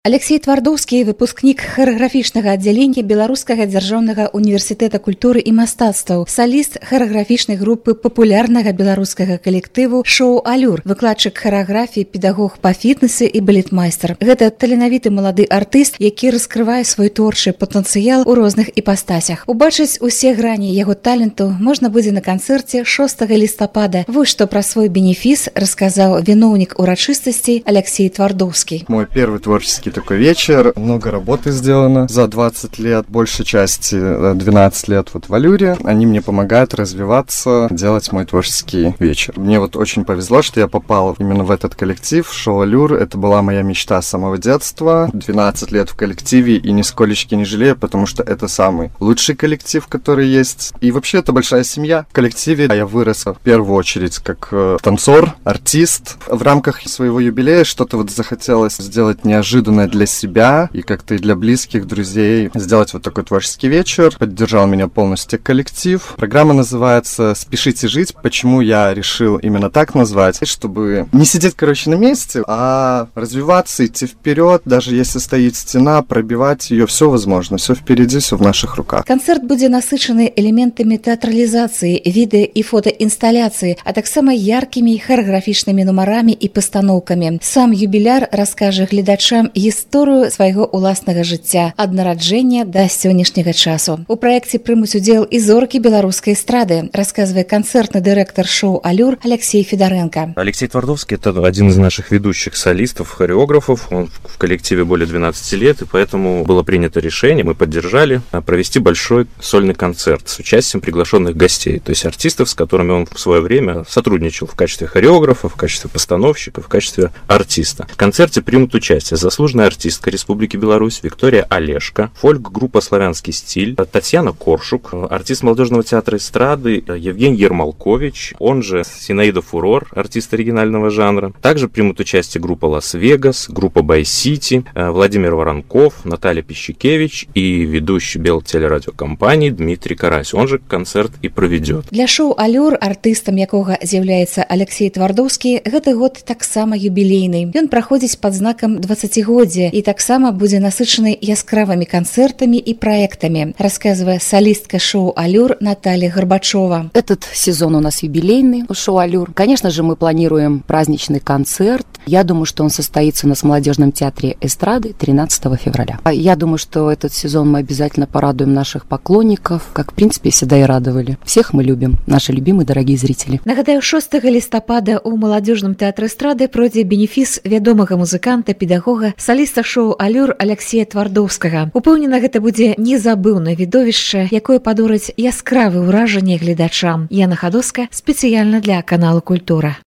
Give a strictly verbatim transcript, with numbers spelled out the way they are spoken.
Алексей Твардоўскі, выпускнік харэаграфічнага аддзялення Беларускага дзяржаўнага універсітэта культуры і мастацтваў, саліст харэаграфічнай групы папулярнага беларускага калектыву «Шоу Алюр», выкладчык харэаграфіі, педагог па фітнесе і балетмайстар. Гэта таленавіты малады артыст, які раскрывае свой творчы патэнцыял у розных іпастасях. Убачыць усе грані яго таленту можна будзе на канцэрце шостага лістапада. Вось што пра свой бенефіс расказаў віноўнік урачыстасцей Алексей Твардоўскі. Мой первый творческий такой вечер. Много работы сделано за двадцать лет, большей части двенадцать лет вот в Алюре. Они мне помогают развиваться, делать мой творческий вечер. Мне вот очень повезло, что я попал именно в этот коллектив, шоу Алюр. Это была моя мечта с самого детства. двенадцать лет в коллективе и нисколечки не жалею, потому что это самый лучший коллектив, который есть. И вообще это большая семья. В коллективе я вырос в первую очередь как э, танцор, артист. В рамках своего юбилея что-то вот захотелось сделать неожиданное для себя и как-то и для близких, друзей, сделать вот такой творческий вечер. Поддержал меня полностью коллектив. Программа называется «Спешите жить». Почему я решил именно так назвать? Чтобы не сидеть, короче, на месте, а развиваться, идти вперед, даже если стоит стена, пробивать ее, все возможно, все впереди, все в наших руках. Концерт будзе насычаны элементамі тэатралізацыі, відэа і фотаінсталяцыі, а таксама яркімі харэаграфічнымі нумарамі і пастаноўкамі. Сам юбіляр раскажа гледачам гісторыю свайго ўласнага жыцця ад нараджэння да сённяшняга часу. У праекце прымуць удзел і зоркі беларускай эстрады, расказвае канцэртны дырэктар шоу «Алюр» Алексей Федоренко. Алексей Твардоўскі – это один из наших ведущих солистов, хореографов. Он в коллективе более двенадцати лет, и поэтому было принято решение, мы поддержали, провести большой сольный концерт с участием приглашенных гостей, то есть артистов, с которыми он в свое время сотрудничал в качестве хореографа, в качестве постановщика, в качестве артиста. В концерте примут участие заслуженная артистка Республики Беларусь Виктория Олешко, фольк-группа «Славянский стиль», Татьяна Коршук, артист молодежного театра эстрады Евгений Ермолкович, он же Синаида Фурор, артист оригинального жанра. Также примут участие группа «Лас-Вегас», группа «Бай-Сити», Владимир Воронков, Наталья Пищикевич и ведущий белтелерадиокомпании Дмитрий Карась. Он же концерт и проведет. Для шоу «Алюр», артыстам якога з'яўляецца Алексей Твардоўскі, гэты год таксама юбілейны. Ён праходзіць пад знакам дваццацігоддзя і таксама будзе насычаны яскравымі канцэртамі і праектамі, рассказывая солистка шоу «Алюр» Наталья Горбачева. Этот сезон у нас юбилейный у шоу «Алюр». Конечно же, мы планируем праздничный концерт. Я думаю, что он состоится у нас в молодежном театре эстрады тринадцатого февраля. Я думаю, что этот сезон мы обязательно порадуем наших поклонников, как, в принципе, всегда и радовали. Всех мы любим, наши любимые дорогие зрители. Нагадаю, шостага лістапада у молодежном театре эстрады пройдзе бенефіс вядомага музыканта, педагога, соліста шоу «Алюр» Алексея Твардоўскага. Упэўнена, гэта будзе незабыўнае відовішча, якое падорыць яскравыя ўражанні гледачам. Яна Хадоска спецыяльна для каналу «Культура».